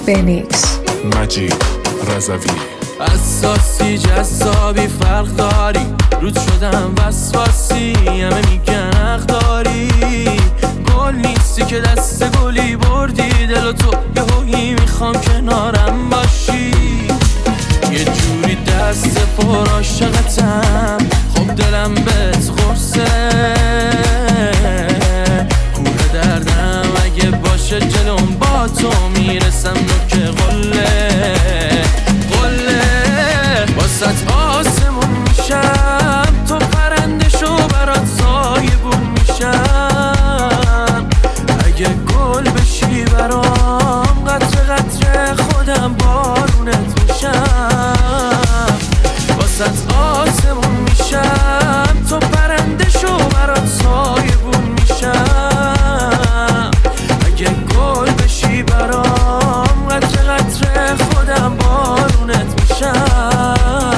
بنیکس مجید رضوی اساسی جذابی فرق داری رود شدم وسواسی همه میگن حق داری گل نیستی که دست گلی بردی دل و تو یه هویی میخوام کنارم باشی یه جوری دست پر عاشقتم خب دلم بهت قرصه کوه دردم اگه باشه جلوم با تو میرسم نوک قله واسط آسمون میشم تو پرنده شو برات سایبون میشم اگه گل بشی برام قطره قطره خودم بارونت میشم واسط آسمون میشم تو پرنده شو برات سایبون میشم اگه گل بشی برام قطره قطره خودم بارونت میشم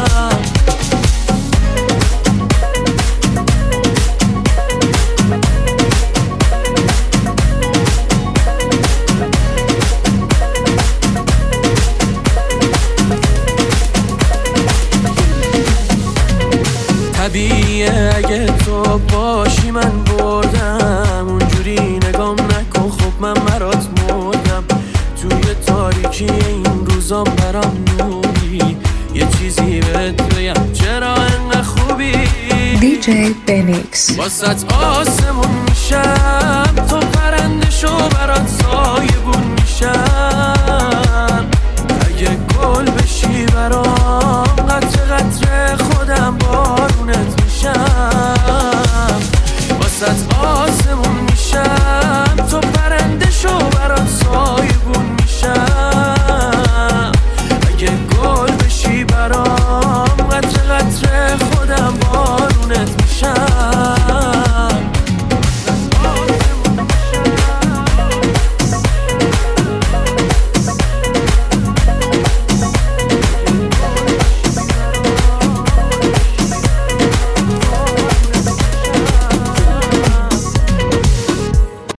طبیعیه اگه تو باشی من بردم اونجوری نگام نکن خب من برات مردم توی تاریکی این روزا برام نوری یه چیزی بهت بگم چرا انقدر خوبی دیجی بنیکس واسط آسمون میشم تو پرنده شو برات سایبون میشم